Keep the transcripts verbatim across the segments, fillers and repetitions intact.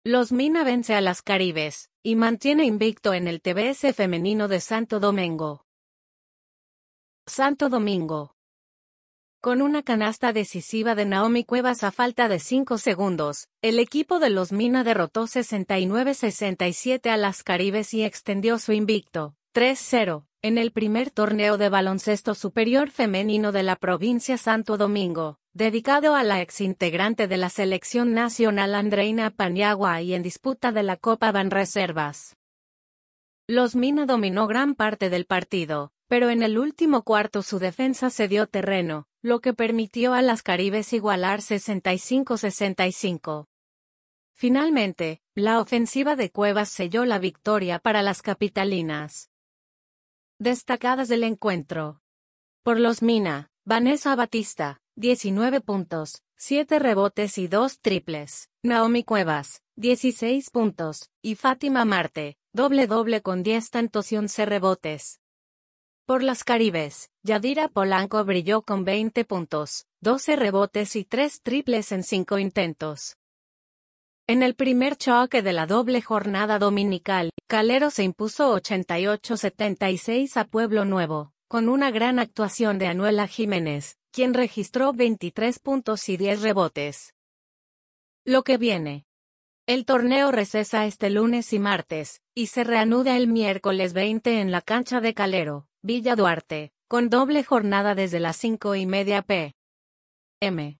Los Mina vence a las Caribes, y mantiene invicto en el T B S femenino de Santo Domingo. Santo Domingo. Con una canasta decisiva de Naomi Cuevas a falta de cinco segundos, el equipo de los Mina derrotó sesenta y nueve a sesenta y siete a las Caribes y extendió su invicto, tres cero, en el primer torneo de baloncesto superior femenino de la provincia Santo Domingo, dedicado a la exintegrante de la selección nacional Andreina Paniagua y en disputa de la Copa Banreservas. Los Mina dominó gran parte del partido, pero en el último cuarto su defensa cedió terreno, lo que permitió a las Caribes igualar sesenta y cinco a sesenta y cinco. Finalmente, la ofensiva de Cuevas selló la victoria para las capitalinas. Destacadas del encuentro. Por los Mina, Vanessa Batista, diecinueve puntos, siete rebotes y dos triples. Naomi Cuevas, dieciséis puntos, y Fátima Marte, doble doble con diez tantos y once rebotes. Por las Caribes, Yadira Polanco brilló con veinte puntos, doce rebotes y tres triples en cinco intentos. En el primer choque de la doble jornada dominical, Calero se impuso ochenta y ocho a setenta y seis a Pueblo Nuevo, con una gran actuación de Anuela Jiménez, quien registró veintitrés puntos y diez rebotes. Lo que viene. El torneo recesa este lunes y martes, y se reanuda el miércoles veinte en la cancha de Calero, Villa Duarte, con doble jornada desde las cinco y media p. m.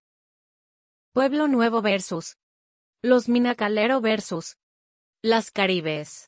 Pueblo Nuevo versus Los Mina. Calero versus Las Caribes.